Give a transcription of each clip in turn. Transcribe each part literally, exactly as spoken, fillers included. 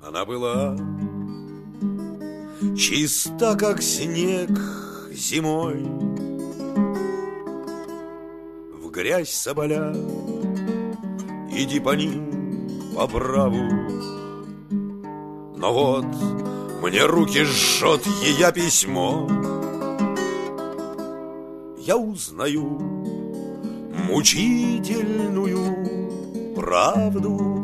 Она была чиста, как снег зимой. В грязь соболя, иди по ним по праву. Но вот мне руки жжет ее письмо. Я узнаю мучительную правду.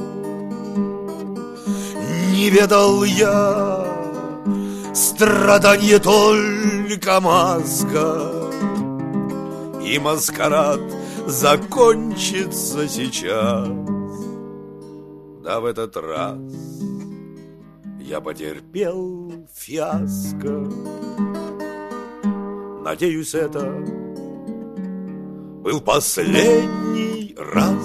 Не ведал я страдания только мозга, и маскарад закончится сейчас. Да в этот раз я потерпел фиаско. Надеюсь, это был последний раз.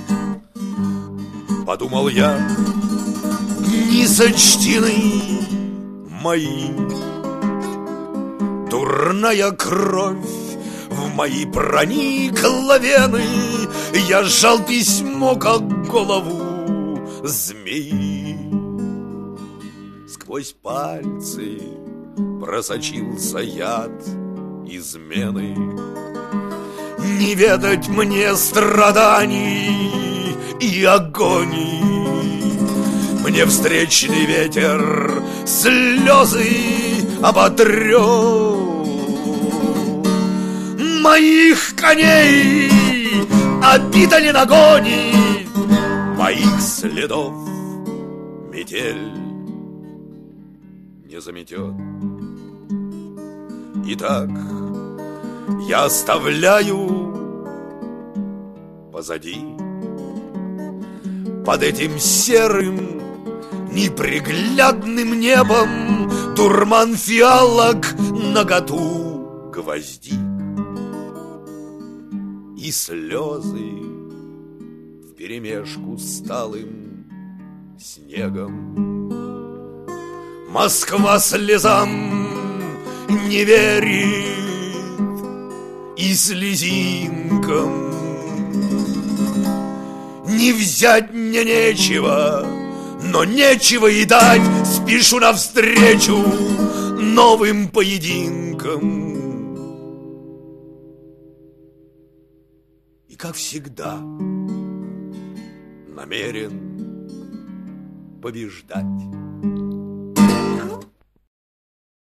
Подумал я, не сочтены мои, дурная кровь в мои проникла вены. Я сжал письмо, как голову змеи. Сквозь пальцы просочился яд измены. Не ведать мне страданий и агоний. Мне встречный ветер слезы оботрет. Моих коней обида не нагонит, моих следов метель не заметет. Итак, я оставляю позади, под этим серым неприглядным небом, дурман фиалок, наготу гвоздик и слезы вперемешку с талым снегом. Москва слезам не верит и слезинкам. Не взять мне нечего, но нечего и дать. Спешу навстречу новым поединкам. И, как всегда, намерен побеждать.